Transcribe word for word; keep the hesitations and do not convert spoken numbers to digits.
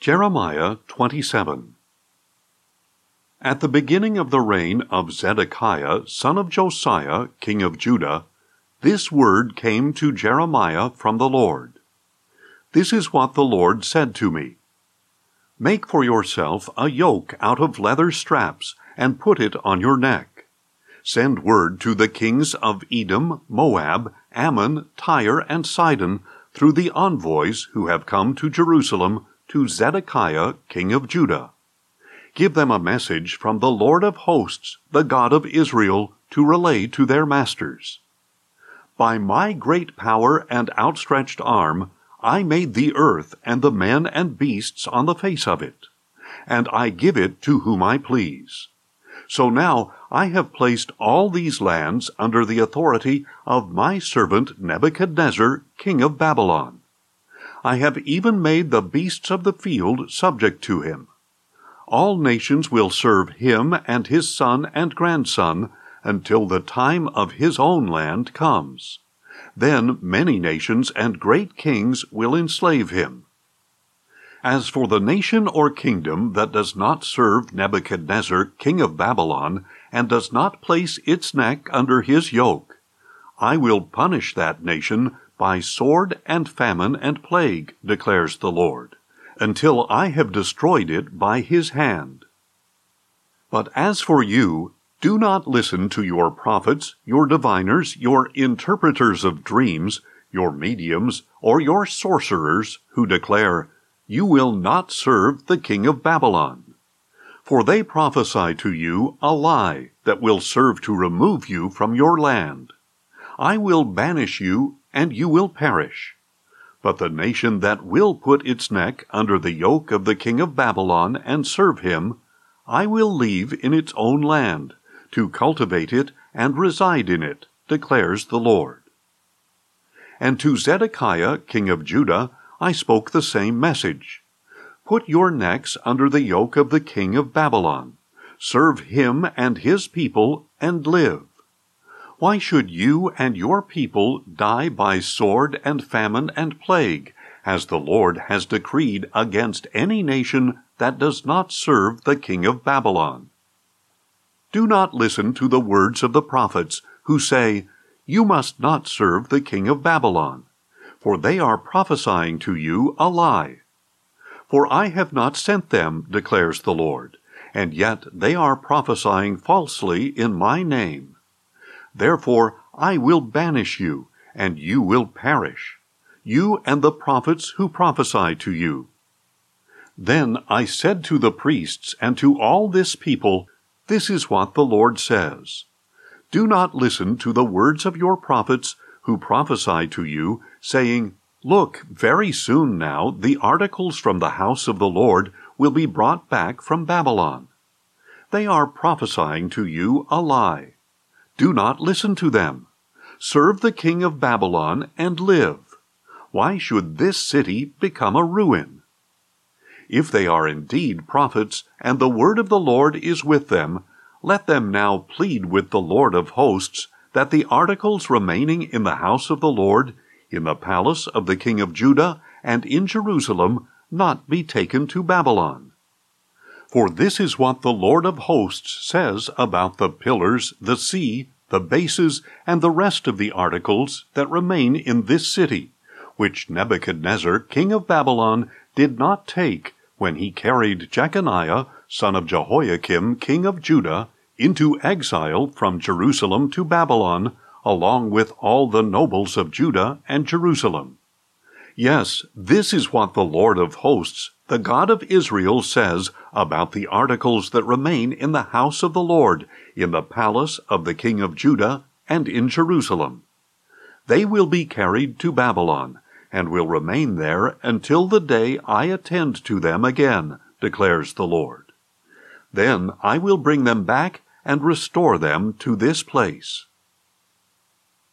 Jeremiah twenty-seven. At the beginning of the reign of Zedekiah, son of Josiah, king of Judah, this word came to Jeremiah from the Lord. This is what the Lord said to me. Make for yourself a yoke out of leather straps, and put it on your neck. Send word to the kings of Edom, Moab, Ammon, Tyre, and Sidon, through the envoys who have come to Jerusalem, to Zedekiah, king of Judah. Give them a message from the Lord of hosts, the God of Israel, to relay to their masters. By my great power and outstretched arm, I made the earth and the men and beasts on the face of it, and I give it to whom I please. So now I have placed all these lands under the authority of my servant Nebuchadnezzar, king of Babylon. I have even made the beasts of the field subject to him. All nations will serve him and his son and grandson until the time of his own land comes. Then many nations and great kings will enslave him. As for the nation or kingdom that does not serve Nebuchadnezzar, king of Babylon, and does not place its neck under his yoke, I will punish that nation by sword and famine and plague, declares the Lord, until I have destroyed it by his hand. But as for you, do not listen to your prophets, your diviners, your interpreters of dreams, your mediums, or your sorcerers, who declare, You will not serve the king of Babylon. For they prophesy to you a lie that will serve to remove you from your land. I will banish you, and you will perish. But the nation that will put its neck under the yoke of the king of Babylon and serve him, I will leave in its own land, to cultivate it and reside in it, declares the Lord. And to Zedekiah, king of Judah, I spoke the same message. Put your necks under the yoke of the king of Babylon. Serve him and his people, and live. Why should you and your people die by sword and famine and plague, as the Lord has decreed against any nation that does not serve the king of Babylon? Do not listen to the words of the prophets, who say, You must not serve the king of Babylon, for they are prophesying to you a lie. For I have not sent them, declares the Lord, and yet they are prophesying falsely in my name. Therefore I will banish you, and you will perish, you and the prophets who prophesy to you. Then I said to the priests and to all this people, This is what the Lord says. Do not listen to the words of your prophets who prophesy to you, saying, Look, very soon now the articles from the house of the Lord will be brought back from Babylon. They are prophesying to you a lie. Do not listen to them. Serve the king of Babylon and live. Why should this city become a ruin? If they are indeed prophets, and the word of the Lord is with them, let them now plead with the Lord of hosts that the articles remaining in the house of the Lord, in the palace of the king of Judah, and in Jerusalem, not be taken to Babylon. For this is what the Lord of hosts says about the pillars, the sea, the bases, and the rest of the articles that remain in this city, which Nebuchadnezzar, king of Babylon, did not take when he carried Jeconiah, son of Jehoiakim, king of Judah, into exile from Jerusalem to Babylon, along with all the nobles of Judah and Jerusalem. Yes, this is what the Lord of hosts, the God of Israel, says about the articles that remain in the house of the Lord, in the palace of the king of Judah, and in Jerusalem. They will be carried to Babylon, and will remain there until the day I attend to them again, declares the Lord. Then I will bring them back and restore them to this place.